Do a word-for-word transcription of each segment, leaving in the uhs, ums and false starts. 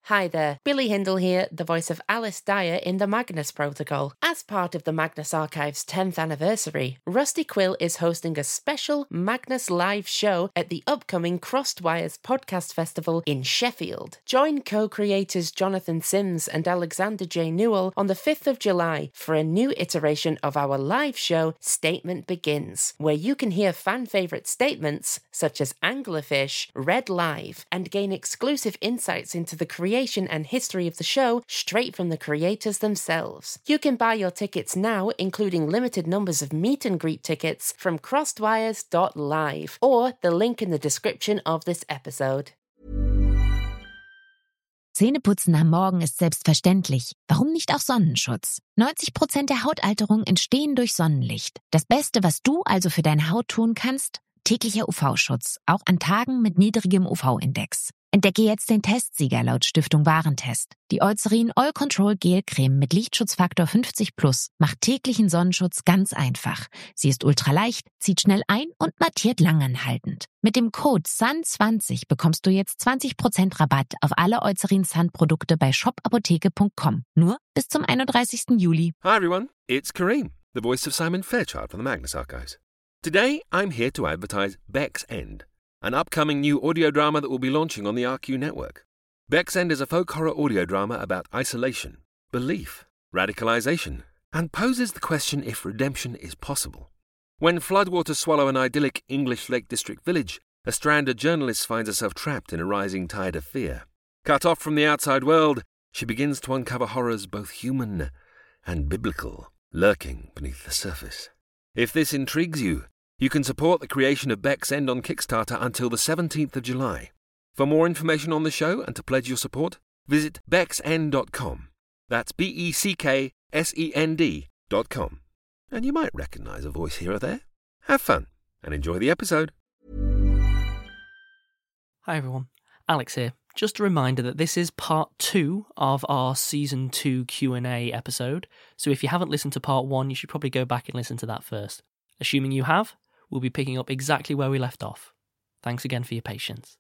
Hi there, Billy Hindle here, the voice of Alice Dyer in the Magnus Protocol. As part of the Magnus Archive's tenth anniversary, Rusty Quill is hosting a special Magnus live show at the upcoming Crossed Wires Podcast Festival in Sheffield. Join co-creators Jonathan Sims and Alexander J. Newell on the fifth of July for a new iteration of our live show, Statement Begins, where you can hear fan-favourite statements such as Anglerfish read live and gain exclusive insights into the creation and history of the show straight from the creators themselves. You can buy your tickets now, including limited numbers of meet and greet tickets, from crossedwires dot live or the link in the description of this episode. Zähneputzen am Morgen ist selbstverständlich. Warum nicht auch Sonnenschutz? neunzig Prozent der Hautalterung entstehen durch Sonnenlicht. Das Beste, was du also für deine Haut tun kannst? Täglicher U V-Schutz, auch an Tagen mit niedrigem U V-Index. Entdecke jetzt den Testsieger laut Stiftung Warentest. Die Eucerin All Control Gel Creme mit Lichtschutzfaktor fünfzig plus macht täglichen Sonnenschutz ganz einfach. Sie ist ultraleicht, zieht schnell ein und mattiert langanhaltend. Mit dem Code S U N zwanzig bekommst du jetzt zwanzig Prozent Rabatt auf alle Eucerin Sun Produkte bei shop apotheke punkt com. Nur bis zum einunddreißigsten Juli. Hi everyone, it's Kareem, the voice of Simon Fairchild from the Magnus Archives. Today I'm here to advertise Beck's End, an upcoming new audio drama that will be launching on the R Q network. Beck's End is a folk horror audio drama about isolation, belief, radicalization, and poses the question if redemption is possible. When floodwaters swallow an idyllic English Lake District village, a stranded journalist finds herself trapped in a rising tide of fear. Cut off from the outside world, she begins to uncover horrors both human and biblical, lurking beneath the surface. If this intrigues you, you can support the creation of Beck's End on Kickstarter until the seventeenth of July. For more information on the show and to pledge your support, visit becks end dot com. That's B E C K S E N D dot com. And you might recognise a voice here or there. Have fun and enjoy the episode. Hi everyone, Alex here. Just a reminder that this is part two of our season two Q and A episode, so if you haven't listened to part one, you should probably go back and listen to that first. Assuming you have, we'll be picking up exactly where we left off. Thanks again for your patience.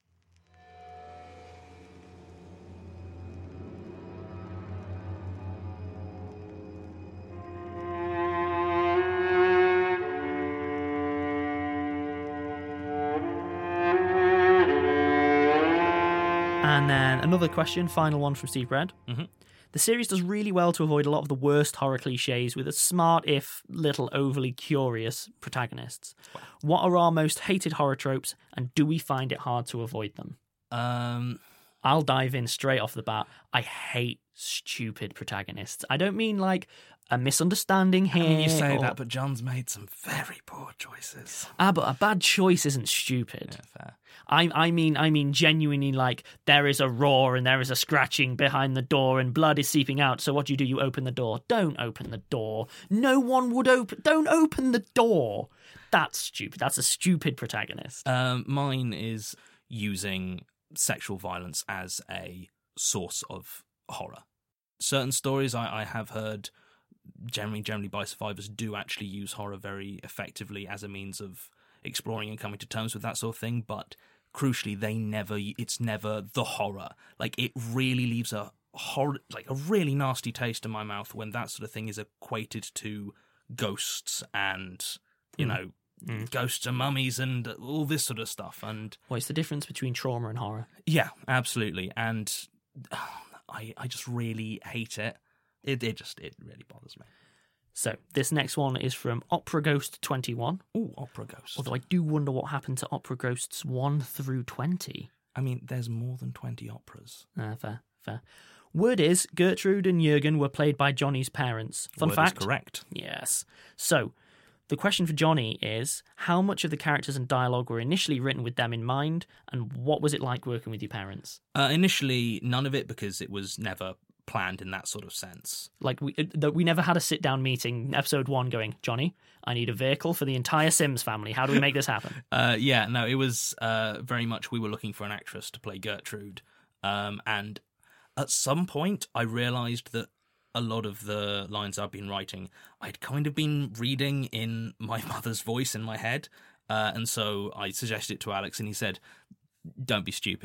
And then another question, final one from Steve Brand. Mm-hmm. The series does really well to avoid a lot of the worst horror cliches with a smart, if little overly curious, protagonists. Wow. What are our most hated horror tropes, and do we find it hard to avoid them? Um, I'll dive in straight off the bat. I hate stupid protagonists. I don't mean like a misunderstanding here. I mean, you say or... that, but John's made some very poor choices. Ah, but a bad choice isn't stupid. Yeah, fair. I, I mean, I mean, genuinely, like there is a roar and there is a scratching behind the door and blood is seeping out. So what do you do? You open the door. Don't open the door. No one would open. Don't open the door. That's stupid. That's a stupid protagonist. Um, mine is using sexual violence as a source of horror. Certain stories I, I have heard, generally, generally by survivors, do actually use horror very effectively as a means of exploring and coming to terms with that sort of thing, but crucially they never it's never the horror. Like, it really leaves a horror, like a really nasty taste in my mouth when that sort of thing is equated to ghosts and, you mm. know mm. ghosts and mummies and all this sort of stuff. And what's the difference between trauma and horror? Yeah, absolutely. And uh, I I just really hate it. It it just it really bothers me. So, this next one is from Opera Ghost twenty-one. Ooh, Opera Ghost. Although I do wonder what happened to Opera Ghosts one through twenty. I mean, there's more than twenty operas. Ah, fair, fair. Word is, Gertrude and Jürgen were played by Johnny's parents. Fun Word fact? Is correct. Yes. So, the question for Johnny is, how much of the characters and dialogue were initially written with them in mind, and what was it like working with your parents? Uh, initially, none of it, because it was never planned in that sort of sense. Like, we uh, we never had a sit-down meeting, episode one, going, Johnny, I need a vehicle for the entire Sims family. How do we make this happen? uh, yeah, no, it was uh, very much we were looking for an actress to play Gertrude. Um, and at some point, I realised that a lot of the lines I've been writing, I'd kind of been reading in my mother's voice in my head. Uh, and so I suggested it to Alex, and he said, don't be stupid.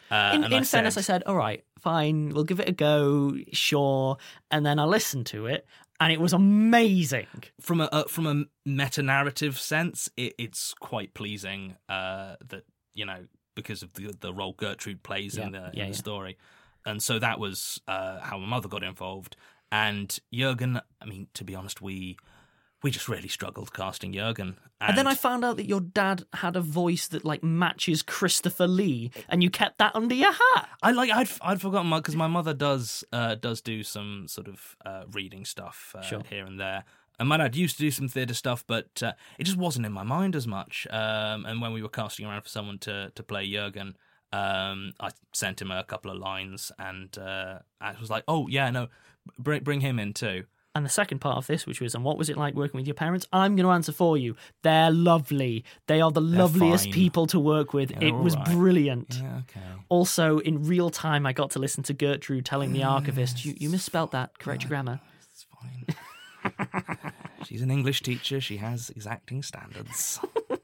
Uh, in and in I fairness, said, I said, all right, fine, we'll give it a go, sure. And then I listened to it, and it was amazing. From a uh, from a meta narrative sense, it, it's quite pleasing uh, that you know because of the the role Gertrude plays Yeah. in the, Yeah, in yeah. the story, and so that was uh, how my mother got involved. And Jurgen, I mean, to be honest, we we just really struggled casting Jurgen. And, And then I found out that your dad had a voice that like matches Christopher Lee, and you kept that under your hat. I like I'd I'd forgotten my because my mother does uh, does do some sort of uh, reading stuff uh, Sure. here and there. And my dad used to do some theatre stuff, but uh, it just wasn't in my mind as much. Um, and when we were casting around for someone to to play Jurgen, um, I sent him a couple of lines, and uh, I was like, "Oh yeah, no, bring bring him in too." And the second part of this, which was, and what was it like working with your parents? I'm going to answer for you. They're lovely. They are the They're loveliest fine. people to work with. Yeah, it they're was all right. brilliant. Yeah, okay. Also, in real time, I got to listen to Gertrude telling the archivist, you, you misspelt that, correct your grammar. It's fine. She's an English teacher. She has exacting standards.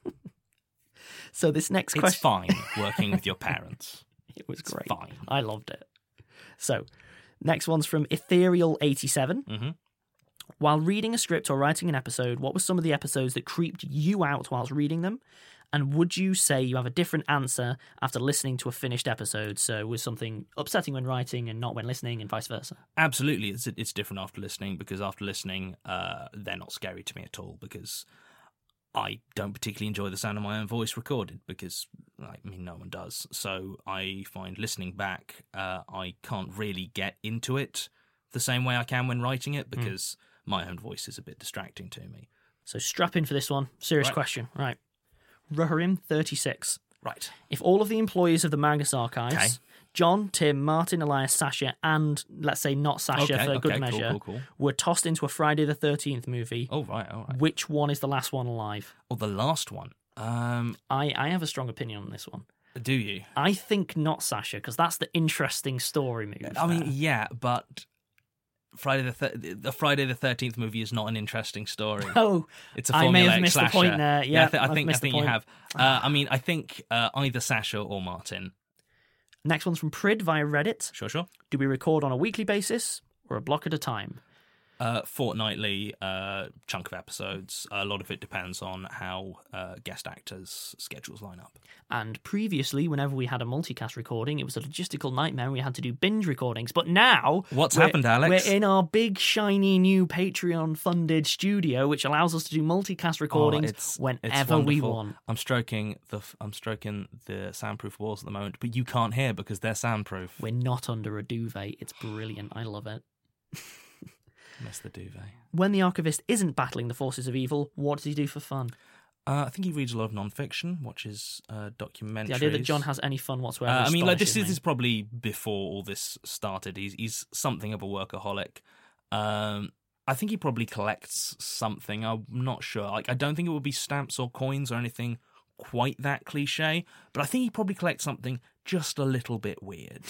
So this next It's question... fine working with your parents. It was It's great. fine. I loved it. So, next one's from Ethereal eighty-seven. Mm-hmm. While reading a script or writing an episode, what were some of the episodes that creeped you out whilst reading them? And would you say you have a different answer after listening to a finished episode? So was something upsetting when writing and not when listening, and vice versa? Absolutely, it's it's different after listening, because after listening, uh, they're not scary to me at all, because I don't particularly enjoy the sound of my own voice recorded, because I mean no one does. So I find listening back, uh, I can't really get into it the same way I can when writing it, because mm. my own voice is a bit distracting to me. So strap in for this one. Serious Right. question. Right. Ruharim, thirty-six. Right. If all of the employees of the Magnus Archives, Okay. John, Tim, Martin, Elias, Sasha, and let's say not Sasha Okay, for good okay, cool, measure, cool, cool. were tossed into a Friday the thirteenth movie, Oh, right, all right. which one is the last one alive? Oh, the last one. Um, I, I have a strong opinion on this one. do you? I think not Sasha, because that's the interesting story move. I mean, there. yeah, but Friday the thir- the Friday the thirteenth movie is not an interesting story. Oh, It's a I may have formulaic missed the slasher. point there. Yeah, I, th- I I've think I missed the think you point. have. Uh, I mean, I think uh, either Sasha or Martin. Next one's from Prid via Reddit. Sure, sure. Do we record on a weekly basis or a block at a time? Uh, fortnightly uh, chunk of episodes. A lot of it depends on how uh, guest actors' schedules line up. And previously, whenever we had a multicast recording, it was a logistical nightmare. We had to do binge recordings. But now... What's we're- happened, Alex? We're in our big, shiny, new Patreon-funded studio, which allows us to do multicast recordings Oh, it's, whenever it's we wonderful. want. I'm stroking the f- I'm stroking the soundproof walls at the moment, but you can't hear because they're soundproof. We're not under a duvet. It's brilliant. I love it. Miss the duvet. When the archivist isn't battling the forces of evil, what does he do for fun? Uh, I think he reads a lot of non-fiction, watches uh, documentaries. The idea that John has any fun whatsoever. Uh, I mean, like this is, astonishes this me. is probably before all this started. He's he's something of a workaholic. Um, I think he probably collects something. I'm not sure. Like, I don't think it would be stamps or coins or anything quite that cliche. But I think he probably collects something just a little bit weird.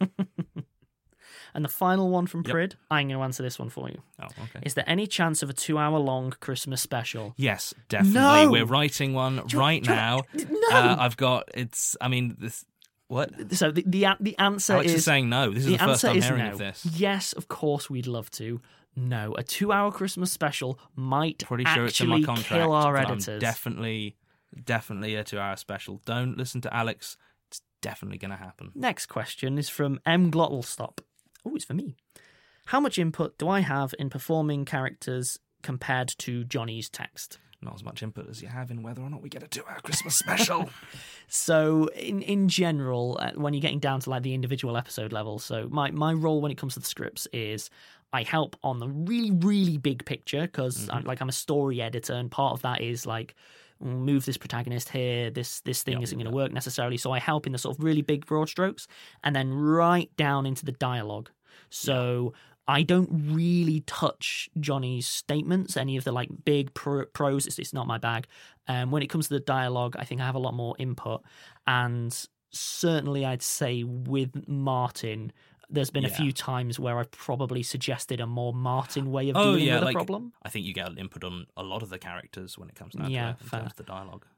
And the final one from Yep. Prid, I'm going to answer this one for you. Oh, okay. Is there any chance of a two-hour-long Christmas special? Yes, definitely. No! We're writing one you- right do you- now. No! Uh, I've got. It's. I mean, this. What? So the the, the answer Alex is... is saying no. This is the the first answer I'm is hearing no. of this. Yes, of course we'd love to. No, a two-hour Christmas special might Pretty sure it's in my actually contract. kill our but I'm editors. definitely, definitely a two-hour special. Don't listen to Alex. It's definitely going to happen. Next question is from M. Glottlestop. Oh, it's for me. How much input do I have in performing characters compared to Johnny's text? Not as much input as you have in whether or not we get a two-hour Christmas special. So, in in general, uh, when you're getting down to like the individual episode level, so my, my role when it comes to the scripts is I help on the really, really big picture because Mm-hmm. I'm, like I'm a story editor, and part of that is like move this protagonist here, this this thing Yeah, isn't going to yeah. work necessarily. So I help in the sort of really big broad strokes, and then right down into the dialogue. So. I don't really touch Johnny's statements, any of the like big pro- prose. It's, it's not my bag. Um, when it comes to the dialogue, I think I have a lot more input. And certainly I'd say with Martin, there's been a Yeah. few times where I've probably suggested a more Martin way of Oh, dealing yeah, with a like- problem. I think you get input on a lot of the characters when it comes down Yeah, to it, in fair. terms of the dialogue.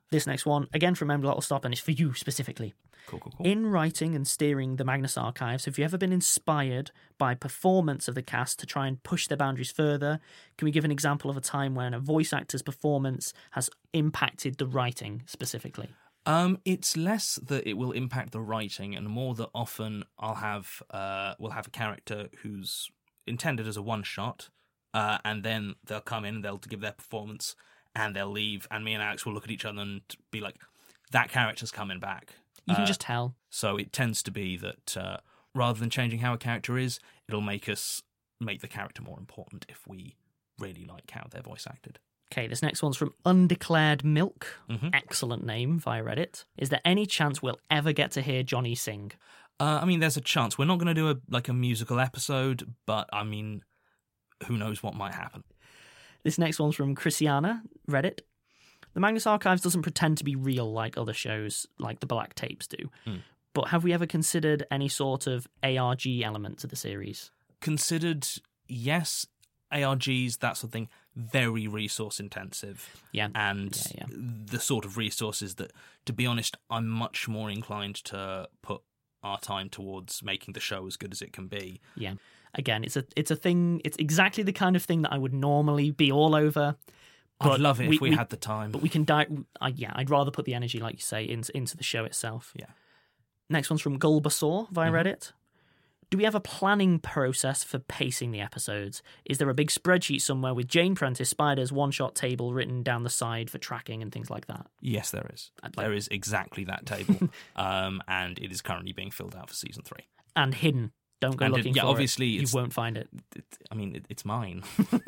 This next one, again from Emily Littlestop, and it's for you specifically. Cool, cool, cool. In writing and steering the Magnus Archives, have you ever been inspired by performance of the cast to try and push their boundaries further? Can we give an example of a time when a voice actor's performance has impacted the writing specifically? Um, it's less that it will impact the writing, and more that often I'll have uh, we'll have a character who's intended as a one shot, uh, and then they'll come in, they'll give their performance, and they'll leave, and me and Alex will look at each other and be like, "That character's coming back." You can uh, just tell. So it tends to be that uh, rather than changing how a character is, it'll make us make the character more important if we really like how they're voice acted. Okay, this next one's from Undeclared Milk. Mm-hmm. Excellent name via Reddit. Is there any chance we'll ever get to hear Johnny sing? Uh, I mean, there's a chance. We're not going to do a like a musical episode, but I mean, who knows what might happen. This next one's from Christiana, Reddit. The Magnus Archives doesn't pretend to be real like other shows, like the Black Tapes do. Mm. But have we ever considered any sort of A R G element to the series? Considered, yes. A R Gs, that sort of thing, very resource intensive. Yeah. And yeah, yeah. the sort of resources that, to be honest, I'm much more inclined to put our time towards making the show as good as it can be. Yeah. Again, it's a it's a thing, it's exactly the kind of thing that I would normally be all over. I'd love it we, if we, we had the time. But we can die. I, yeah, I'd rather put the energy, like you say, into, into the show itself. Yeah. Next one's from Gulbasaur via mm-hmm. Reddit. Do we have a planning process for pacing the episodes? Is there a big spreadsheet somewhere with Jane Prentice Spider's one-shot table written down the side for tracking and things like that? Yes, there is. Like... There is exactly that table, um, and it is currently being filled out for season three. And hidden. Don't go and looking it, yeah, for obviously it. You won't find it. it I mean, it, it's mine.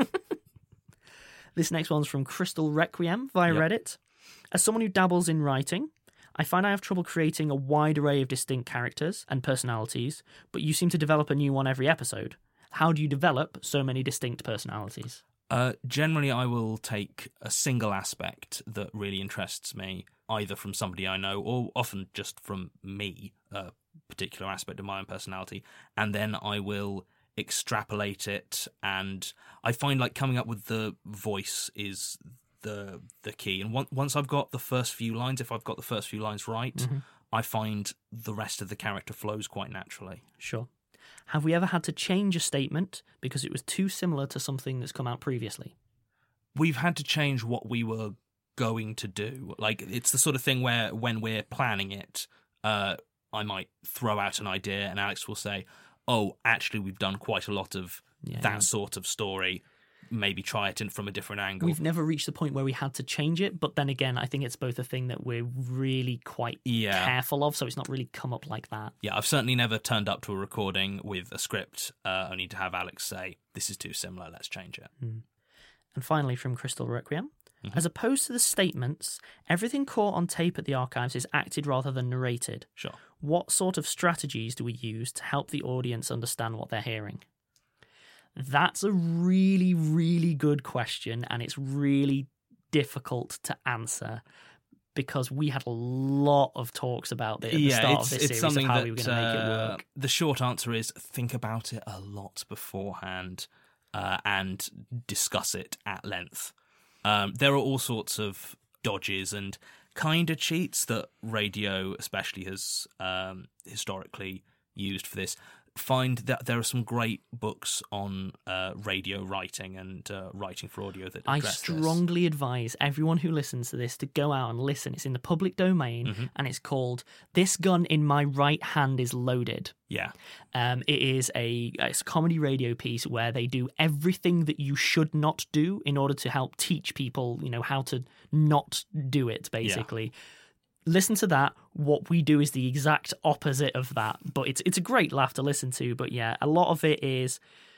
This next one's from Crystal Requiem via yep. Reddit. As someone who dabbles in writing, I find I have trouble creating a wide array of distinct characters and personalities, but you seem to develop a new one every episode. How do you develop so many distinct personalities? Uh, generally, I will take a single aspect that really interests me, either from somebody I know or often just from me, a particular aspect of my own personality, and then I will extrapolate it, and I find like coming up with the voice is the the key. And once I've got the first few lines, if I've got the first few lines right, mm-hmm. I find the rest of the character flows quite naturally. Sure. Have we ever had to change a statement because it was too similar to something that's come out previously? We've had to change what we were going to do. Like, it's the sort of thing where when we're planning it, uh, I might throw out an idea and Alex will say, oh, actually, we've done quite a lot of yeah, that yeah. sort of story. Maybe try it in from a different angle. We've never reached the point where we had to change it, but then again, I think it's both a thing that we're really quite yeah. careful of, so it's not really come up like that. Yeah, I've certainly never turned up to a recording with a script uh, only to have Alex say, this is too similar, let's change it. Mm. And finally, from Crystal Requiem, mm-hmm. as opposed to the statements, everything caught on tape at the archives is acted rather than narrated. Sure. What sort of strategies do we use to help the audience understand what they're hearing? That's a really, really good question, and it's really difficult to answer because we had a lot of talks about it at the yeah, start it's, of this it's series of how that, we were going to make it work. Uh, the short answer is think about it a lot beforehand uh, and discuss it at length. Um, there are all sorts of dodges and kind of cheats that radio especially has um, historically used for this. Find that there are some great books on uh, radio writing and uh, writing for audio that I address strongly this. advise everyone who listens to this to go out and listen. It's in the public domain, mm-hmm. and it's called "This Gun in My Right Hand is Loaded." Yeah, um, it is a it's a comedy radio piece where they do everything that you should not do in order to help teach people, you know, how to not do it. Basically. Yeah. Listen to that. What we do is the exact opposite of that, but it's it's a great laugh to listen to. But yeah, a lot of it is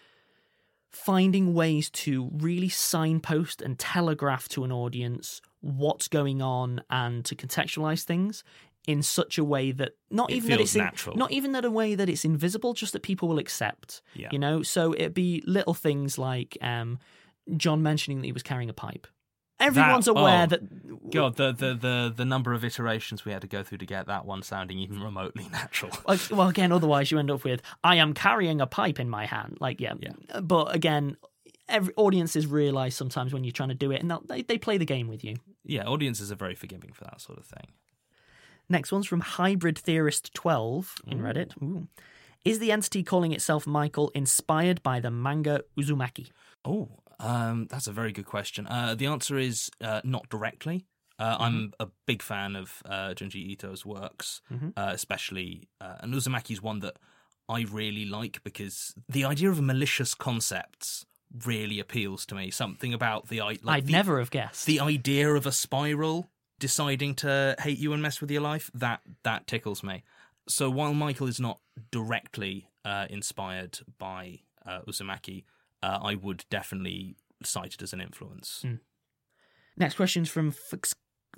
finding ways to really signpost and telegraph to an audience what's going on and to contextualize things in such a way that not it even feels that it's in, natural. not even that a way that it's invisible, just that people will accept. Yeah. You know, so it'd be little things like um, John mentioning that he was carrying a pipe. Everyone's that, aware oh, that... God, the, the, the, the number of iterations we had to go through to get that one sounding even remotely natural. Well, again, otherwise you end up with, I am carrying a pipe in my hand. Like, yeah. yeah. But again, every audiences realise sometimes when you're trying to do it, and they, they play the game with you. Yeah, audiences are very forgiving for that sort of thing. Next one's from Hybrid Theorist twelve in Ooh. Reddit. Ooh. Is the entity calling itself Michael inspired by the manga Uzumaki? Oh, um, that's a very good question. Uh, the answer is uh, not directly. Uh, mm-hmm. I'm a big fan of uh, Junji Ito's works, mm-hmm. uh, especially, uh, and Uzumaki's one that I really like because the idea of malicious concepts really appeals to me. Something about the like I'd the, never have guessed the idea of a spiral deciding to hate you and mess with your life. That that tickles me. So while Michael is not directly uh, inspired by uh, Uzumaki, uh, I would definitely cite it as an influence. Mm. Next question's from Fux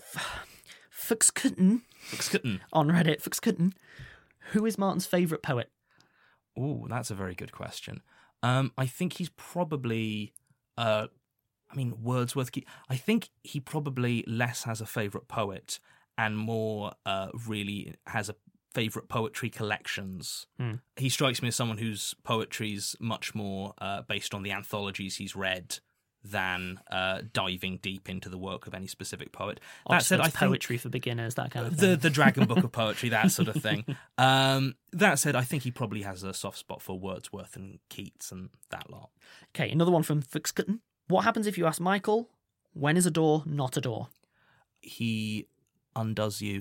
Fuxkitten Fuxkitten on Reddit. Fuxkitten, who is Martin's favourite poet? Oh, that's a very good question. Um, I think he's probably, uh, I mean, Wordsworth. I think he probably less has a favourite poet and more uh, really has a favourite poetry collections. Mm. He strikes me as someone whose poetry's much more uh, based on the anthologies he's read than uh, diving deep into the work of any specific poet. That Oxford's said, I poetry think for beginners, that kind of thing. The, the Dragon Book of Poetry, that sort of thing. Um, that said, I think he probably has a soft spot for Wordsworth and Keats and that lot. Okay, another one from Fuxkitten. What happens if you ask Michael, when is a door not a door? He undoes you.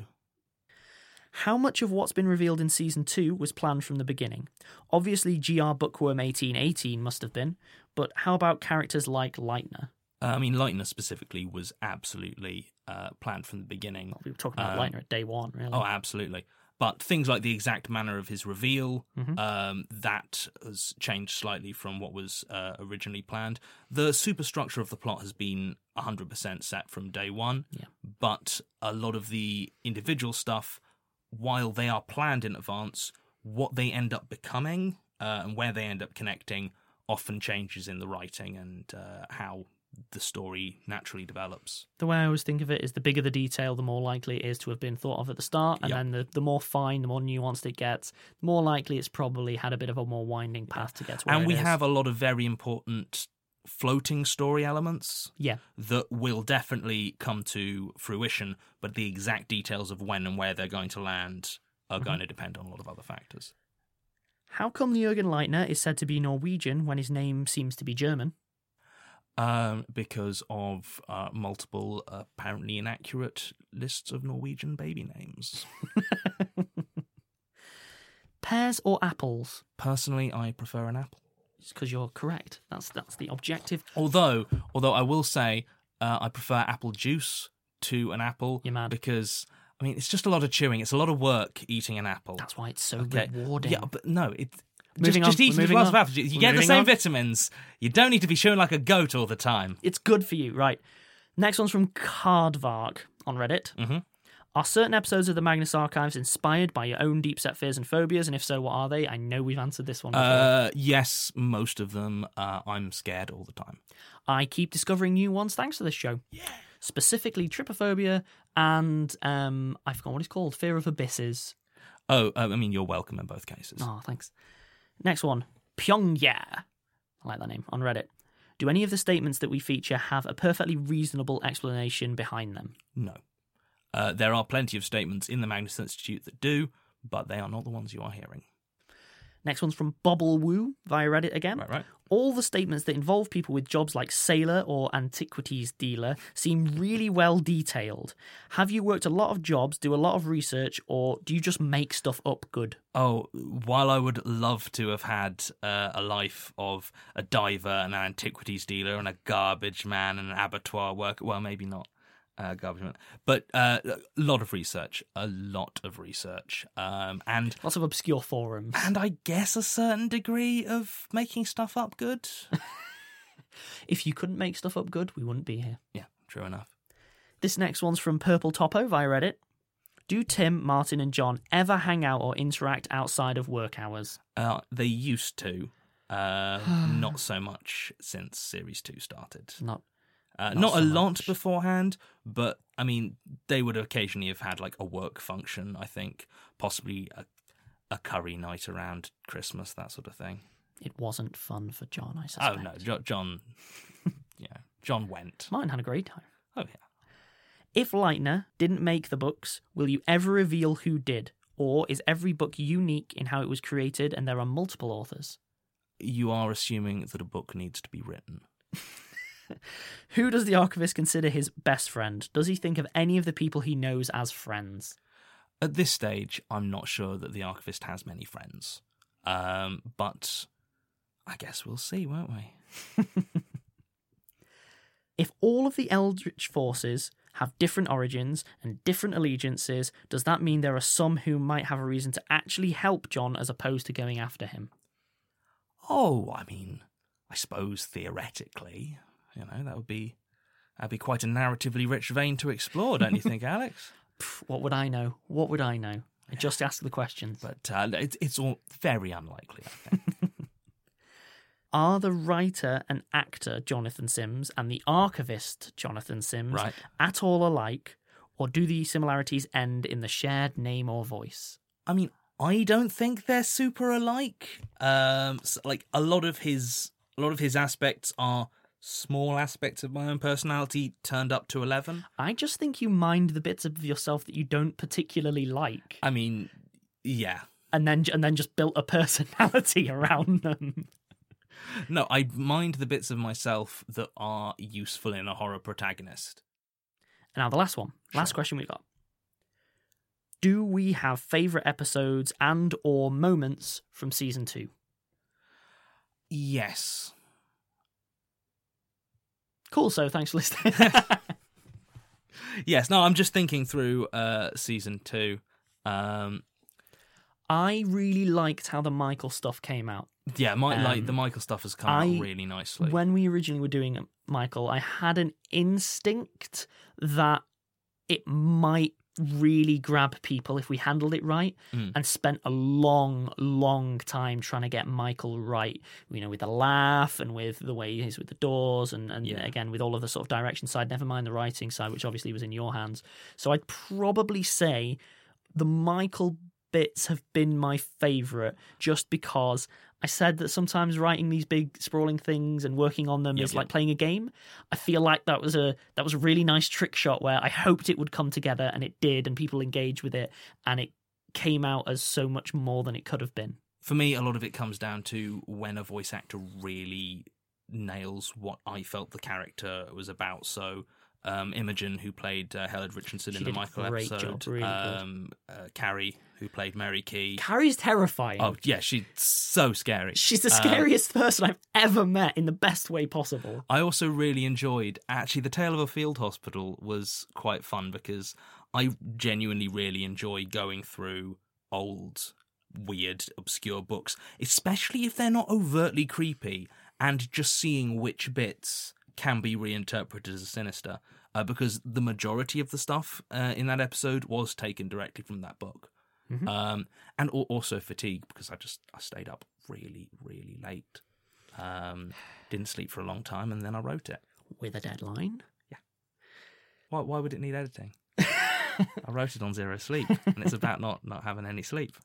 How much of what's been revealed in Season two was planned from the beginning? Obviously, G R Bookworm eighteen eighteen must have been, but how about characters like Lightner? Uh, I mean, Lightner specifically was absolutely uh, planned from the beginning. Well, we were talking about um, Lightner at day one, really. Oh, absolutely. But things like the exact manner of his reveal, mm-hmm. um, that has changed slightly from what was uh, originally planned. The superstructure of the plot has been one hundred percent set from day one, yeah. but a lot of the individual stuff, while they are planned in advance, what they end up becoming uh, and where they end up connecting often changes in the writing and uh, how the story naturally develops. The way I always think of it is the bigger the detail, the more likely it is to have been thought of at the start, and yep. then the, the more fine, the more nuanced it gets, the more likely it's probably had a bit of a more winding path to get to where And it we is. have a lot of very important floating story elements yeah. that will definitely come to fruition, but the exact details of when and where they're going to land are mm-hmm. going to depend on a lot of other factors. How come Jürgen Leitner is said to be Norwegian when his name seems to be German? Um, because of uh, multiple uh, apparently inaccurate lists of Norwegian baby names. Pears or apples? Personally, I prefer an apple. It's because you're correct. That's that's the objective. Although, although I will say, uh, I prefer apple juice to an apple. You're mad. Because, I mean, it's just a lot of chewing. It's a lot of work eating an apple. That's why it's so okay. rewarding. Yeah, but no, it... Moving just, just on, eat a glass of apple juice. You we're get the same on. vitamins. You don't need to be chewing like a goat all the time. It's good for you, right? Next one's from Cardvark on Reddit. Mm-hmm. Are certain episodes of the Magnus Archives inspired by your own deep-set fears and phobias? And if so, what are they? I know we've answered this one before. Uh, yes, most of them. Uh, I'm scared all the time. I keep discovering new ones thanks to this show. Yeah. Specifically, trypophobia and, um, I forgot what it's called, fear of abysses. Oh, uh, I mean, you're welcome in both cases. Oh, thanks. Next one, Pyongya. I like that name, on Reddit. Do any of the statements that we feature have a perfectly reasonable explanation behind them? No. Uh, there are plenty of statements in the Magnus Institute that do, but they are not the ones you are hearing. Next one's from Bobble Woo via Reddit again. Right, right. All the statements that involve people with jobs like sailor or antiquities dealer seem really well detailed. Have you worked a lot of jobs, do a lot of research, or do you just make stuff up good? Oh, while I would love to have had uh, a life of a diver and an antiquities dealer and a garbage man and an abattoir worker, well, maybe not. Uh, garbage man. But uh, a lot of research, a lot of research, um, and lots of obscure forums, and I guess a certain degree of making stuff up good. If you couldn't make stuff up good, we wouldn't be here. Yeah, true enough. This next one's from Purple Topo via Reddit. Do Tim, Martin, and John ever hang out or interact outside of work hours? Uh, they used to, uh, not so much since Series Two started. Not. Uh, Not, not so a lot much. beforehand, but I mean, they would occasionally have had like a work function, I think, possibly a, a curry night around Christmas, that sort of thing. It wasn't fun for John, I suspect. Oh no, jo- John, yeah, John went. Martin had a great time. Oh yeah. If Leitner didn't make the books, will you ever reveal who did? Or is every book unique in how it was created and there are multiple authors? You are assuming that a book needs to be written. Who does the archivist consider his best friend? Does he think of any of the people he knows as friends? At this stage, I'm not sure that the archivist has many friends. Um, but I guess we'll see, won't we? If all of the Eldritch forces have different origins and different allegiances, does that mean there are some who might have a reason to actually help Jon as opposed to going after him? Oh, I mean, I suppose theoretically, you know, that would be that'd be quite a narratively rich vein to explore, don't you think, Alex? Pff, what would I know? What would I know? I just ask the questions. But uh, it's, it's all very unlikely, I think. Are the writer and actor Jonathan Sims and the archivist Jonathan Sims Right. at all alike, or do the similarities end in the shared name or voice? I mean, I don't think they're super alike. Um, so, like a lot of his, a lot of his aspects are small aspects of my own personality turned up to eleven. I just think you mind the bits of yourself that you don't particularly like, I mean, yeah. and then and then just built a personality around them. No, I mind the bits of myself that are useful in a horror protagonist. And now the last one, last Sure. question we got. Do we have favourite episodes and or moments from season two? Yes. Cool, so thanks for listening. Yes, no, I'm just thinking through uh, season two. Um, I really liked how the Michael stuff came out. yeah, my, Um, like the Michael stuff has come I- out really nicely. When we originally were doing Michael, I had an instinct that it might really grab people if we handled it right, Mm. and spent a long, long time trying to get Michael right, you know, with the laugh and with the way he is with the doors and, and Yeah. again, with all of the sort of direction side, never mind the writing side, which obviously was in your hands. So I'd probably say the Michael bits have been my favourite just because I said that sometimes writing these big sprawling things and working on them Yep, is yep. like playing a game. I feel like that was a that was a really nice trick shot where I hoped it would come together, and it did, and people engaged with it, and it came out as so much more than it could have been. For me, a lot of it comes down to when a voice actor really nails what I felt the character was about. So, um, Imogen, who played uh, Helen Richardson She in the did a Michael great episode, job, really good. um, uh, Carrie, who played Mary Key. Carrie's terrifying. Oh yeah, she's so scary. She's the Um, scariest person I've ever met in the best way possible. I also really enjoyed, actually, The Tale of a Field Hospital was quite fun because I genuinely really enjoy going through old, weird, obscure books, especially if they're not overtly creepy, and just seeing which bits can be reinterpreted as sinister, uh, because the majority of the stuff uh, in that episode was taken directly from that book. Mhm. Um, and al- also fatigue, because I just I stayed up really, really late. Um, didn't sleep for a long time, and then I wrote it. With a deadline. Why, why would it need editing? I wrote it on zero sleep, and it's about not, not having any sleep.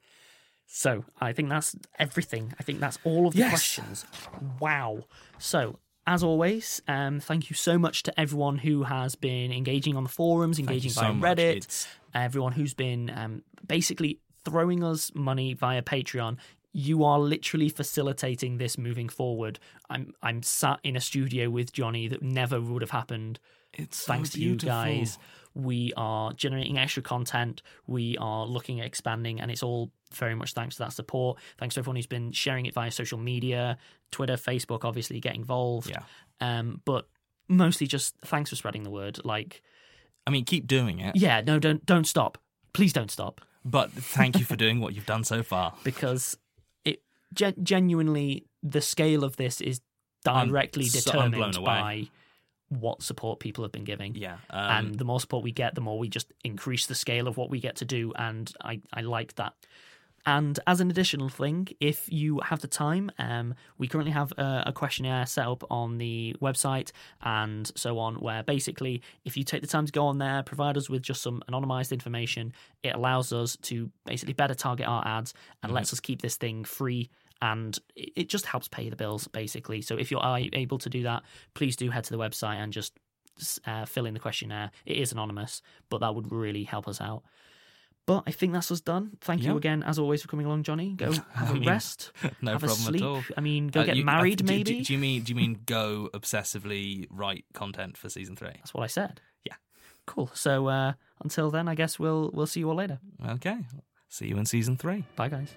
So I think that's everything. I think that's all of the Yes. questions. Wow. So as always, um, thank you so much to everyone who has been engaging on the forums, Thank engaging you so via much. Reddit, It's- everyone who's been um, basically throwing us money via Patreon. You are literally facilitating this moving forward. I'm I'm sat in a studio with Johnny that never would have happened It's so thanks to you beautiful. guys. We are generating extra content. We are looking at expanding, and it's all very much thanks to that support. Thanks to everyone who's been sharing it via social media, Twitter, Facebook, obviously get involved. Yeah. Um, but mostly just thanks for spreading the word. Like, I mean, keep doing it, yeah, no, don't don't stop. Please don't stop, but thank you for doing what you've done so far. because it gen- genuinely the scale of this is I'm directly so- I'm determined blown away. by what support people have been giving. Yeah. Um, And the more support we get, the more we just increase the scale of what we get to do, and I, I like that. And as an additional thing, if you have the time, um, we currently have a, a questionnaire set up on the website and so on, where basically if you take the time to go on there, provide us with just some anonymized information, it allows us to basically better target our ads and Mhm. lets us keep this thing free. And it it just helps pay the bills, basically. So if you're able to do that, please do head to the website and just uh, fill in the questionnaire. It is anonymous, but that would really help us out. But I think that's us done. Thank Yep. you again, as always, for coming along, Johnny. Go have I a mean, rest. no have problem a sleep. at all. I mean, go Uh, get you- married, uh, do, maybe. Do, do you mean do you mean go obsessively write content for season three? That's what I said. Yeah. Cool. So uh, until then, I guess we'll we'll see you all later. Okay. See you in season three. Bye, guys.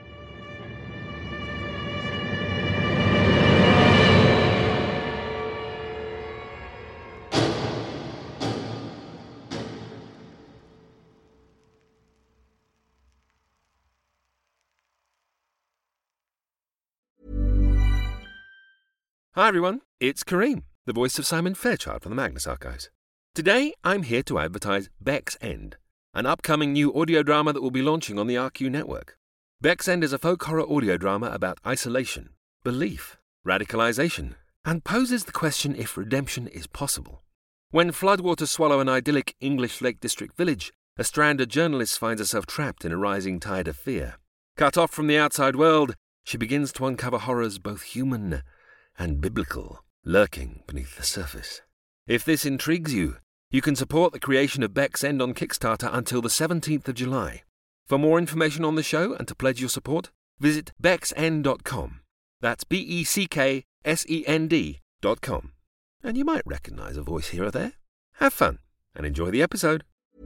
Hi everyone, it's Kareem, the voice of Simon Fairchild from the Magnus Archives. Today I'm here to advertise Beck's End, an upcoming new audio drama that will be launching on the R Q network. Beck's End is a folk horror audio drama about isolation, belief, radicalization, and poses the question if redemption is possible. When floodwaters swallow an idyllic English Lake District village, a stranded journalist finds herself trapped in a rising tide of fear. Cut off from the outside world, she begins to uncover horrors both human and biblical, lurking beneath the surface. If this intrigues you, you can support the creation of Beck's End on Kickstarter until the seventeenth of July. For more information on the show and to pledge your support, visit becksend dot com. That's B E C K S E N D dot com. And you might recognise a voice here or there. Have fun and enjoy the episode.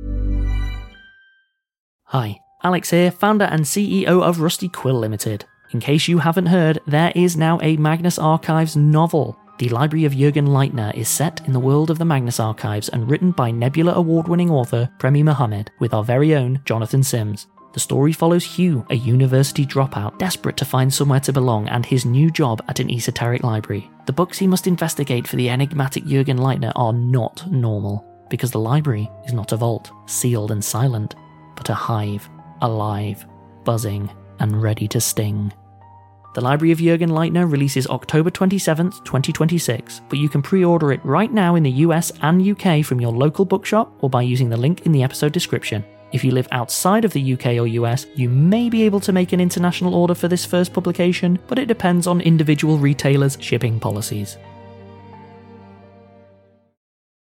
Hi, Alex here, founder and C E O of Rusty Quill Limited. In case you haven't heard, there is now a Magnus Archives novel. The Library of Jürgen Leitner is set in the world of the Magnus Archives and written by Nebula Award-winning author Premi Mohammed with our very own Jonathan Sims. The story follows Hugh, a university dropout desperate to find somewhere to belong, and his new job at an esoteric library. The books he must investigate for the enigmatic Jürgen Leitner are not normal, because the library is not a vault, sealed and silent, but a hive, alive, buzzing, and ready to sting. The Library of Jürgen Leitner releases October twenty-seventh, twenty twenty-six, but you can pre-order it right now in the U S and U K from your local bookshop or by using the link in the episode description. If you live outside of the U K or U S, you may be able to make an international order for this first publication, but it depends on individual retailers' shipping policies.